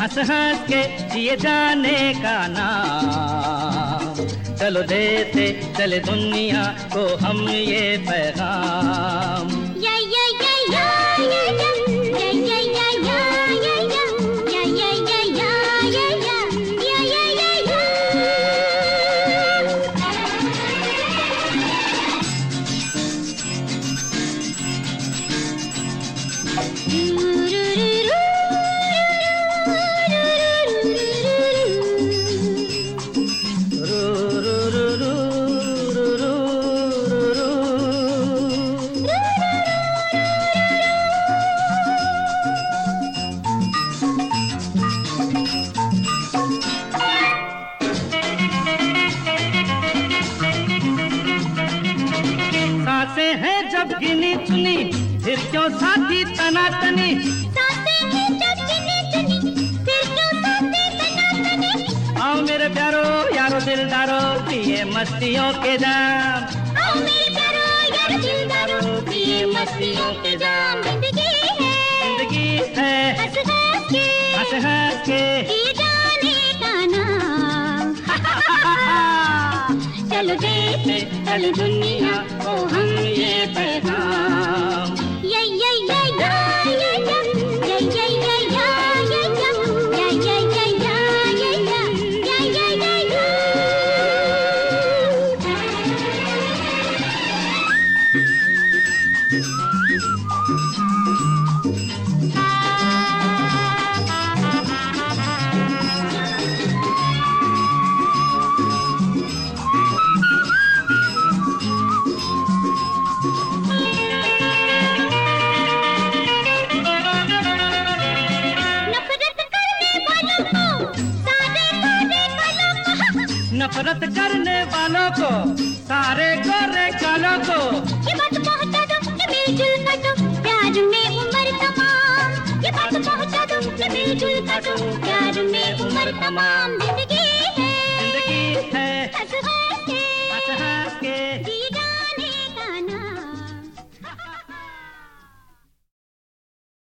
हंस हंस के जिए जाने का नाम। चलो देते चले दुनिया को हम ये पैगाम। सांसें हैं जब गिनी चुनी फिर क्यों साथी तनातनी। सांसें हैं जब गिनी चुनी फिर क्यों साथी तनातनी। आओ मेरे प्यारो यारो दिलदारो पिए मस्तियों के जाम। आओ मेरे प्यारो यारो दिलदारो पिए मस्तियों के जाम। जिंदगी है हंस हंस के जिए जाने का नाम। चलो देते चलो दुनिया को हम ये पैगाम। नफरत करने वालों को सारे गोरे कालों को ये बात पहुंचा दो कि मिलजुल कर दो प्यार में उम्र तमाम। ये बात पहुंचा दो कि मिलजुल कर दो प्यार में उम्र तमाम।